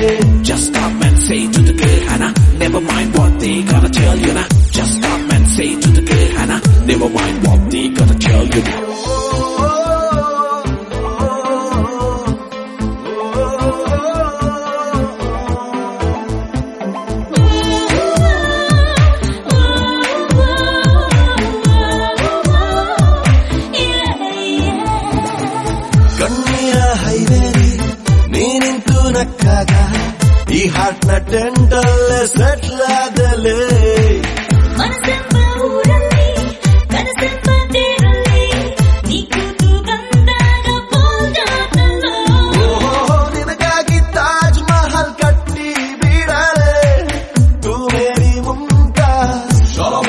Just come and say to the girl, Hannah, never mind what they gonna tell you now. Just come and say to the girl, Hannah, never mind what they gonna tell you now. ಈ heart ನ ಟೆಂಟಲ್ಲೇ settle ಆದಲೇ ಮನಸ್ಸೆಂಬ ಊರಲ್ಲಿ ಕನಸೆಂಬ ತೇರಲ್ಲಿ ನೀ ಕೂತು ಬಂದಾಗ ಬೋಲ್ಡಾದಲ್ಲೋ ನಿನಗಾಗಿ ತಾಜ್ ಮಹಲ್ ಕಟ್ಟಿ ಬಿಡಲೆ ತೂ ಮೇರಿ ಮುಮ್ತಾಜ್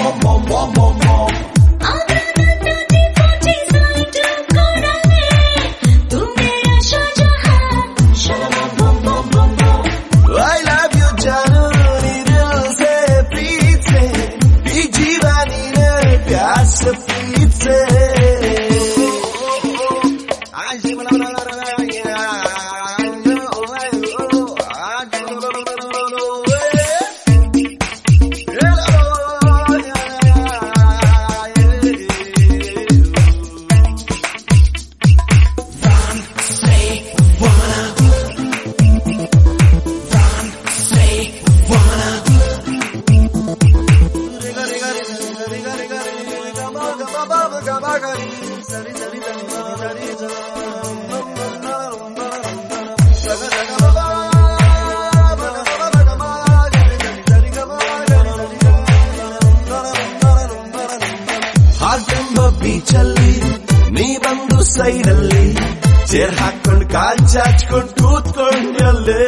ಹಾರ್ಟೆಂಬ ಬೀಚಲ್ಲಿ ನೀ ಬಂದು ಸೈಡಲ್ಲಿ ಚೇರ್ ಹಾಕೊಂಡು ಕಾಲ್ ಚಾಚ್ಕೊಂಡು ಕೂತ್ಕೊಂಡಲ್ಲೇ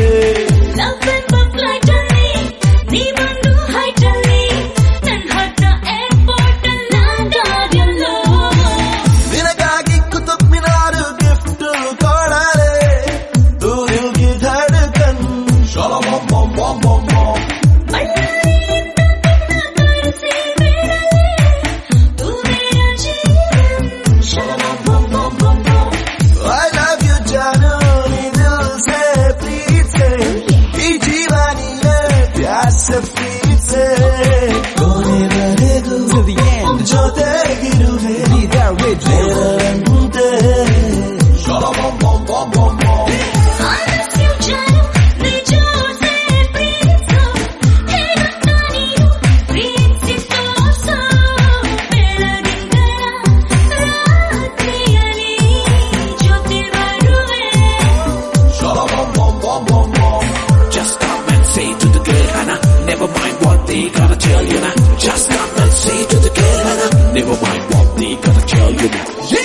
ನಿನಗಾಗಿ ಕುತುಬ್ ಮಿನಾರ್ ಗಿಫ್ಟ್ ಕೊಡಲೆ ತೂ ದಿಲ್ಗೆ ಧಡ್ಕನ್ I love you ಜಾನು ನೀ ದಿಲ್ ಸೆ ಪ್ರೀತ್ಸೆ ಈ ಜೀವನಿಯೇ ಪ್ಯಾಸ ಪ್ರೀತ್ಸೆ ಕೊನೆವರೆಗೂ ಜೊತೆಗಿರುವೆ Just come and say to the girl, Hannah, never mind what they gonna tell you now. Just come and say to the girl, Hannah, never mind what they gonna tell you now.